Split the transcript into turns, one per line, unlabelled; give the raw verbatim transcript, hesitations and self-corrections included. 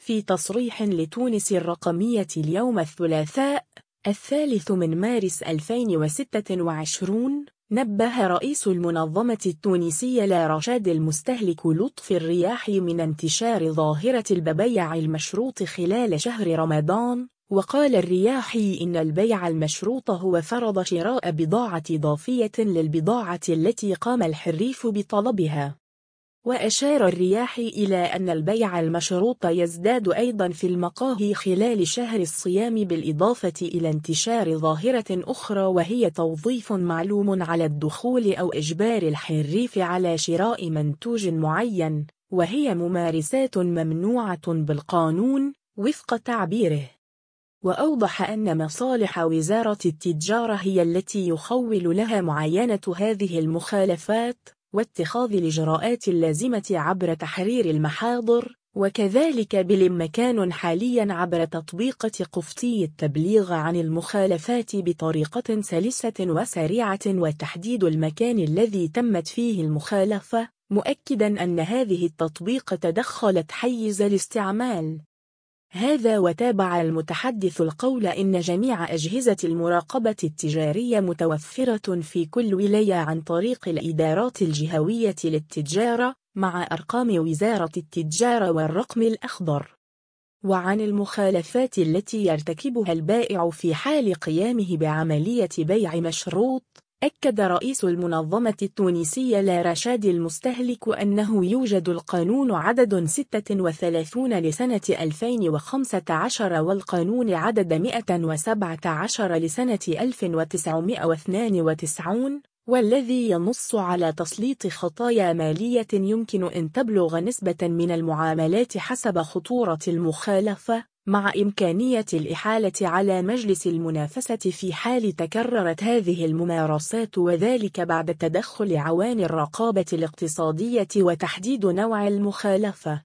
في تصريح لتونس الرقمية اليوم الثلاثاء الثالث من مارس ألفين وستة وعشرين، نبه رئيس المنظمة التونسية لإرشاد المستهلك لطفي الرياحي من انتشار ظاهرة البيع المشروط خلال شهر رمضان. وقال الرياحي إن البيع المشروط هو فرض شراء بضاعة إضافية للبضاعة التي قام الحريف بطلبها. وأشار الرياحي إلى أن البيع المشروط يزداد أيضا في المقاهي خلال شهر الصيام، بالإضافة إلى انتشار ظاهرة أخرى وهي توظيف معلوم على الدخول أو إجبار الحريف على شراء منتوج معين، وهي ممارسات ممنوعة بالقانون وفق تعبيره. وأوضح أن مصالح وزارة التجارة هي التي يخول لها معاينة هذه المخالفات واتخاذ الإجراءات اللازمة عبر تحرير المحاضر، وكذلك بالإمكان حاليا عبر تطبيق قفطي التبليغ عن المخالفات بطريقة سلسة وسريعة وتحديد المكان الذي تمت فيه المخالفة، مؤكدا أن هذه التطبيق تدخلت حيز الاستعمال. هذا وتابع المتحدث القول إن جميع أجهزة المراقبة التجارية متوفرة في كل ولاية عن طريق الإدارات الجهوية للتجارة مع أرقام وزارة التجارة والرقم الأخضر. وعن المخالفات التي يرتكبها البائع في حال قيامه بعملية بيع مشروط، أكد رئيس المنظمة التونسية لإرشاد المستهلك أنه يوجد القانون عدد ستة وثلاثين لسنة ألفين وخمسة عشر والقانون عدد مئة وسبعة عشر لسنة ألف وتسعمئة واثنين وتسعين، والذي ينص على تسليط خطايا مالية يمكن أن تبلغ نسبة من المعاملات حسب خطورة المخالفة، مع إمكانية الإحالة على مجلس المنافسة في حال تكررت هذه الممارسات، وذلك بعد تدخل عوان الرقابة الاقتصادية وتحديد نوع المخالفة.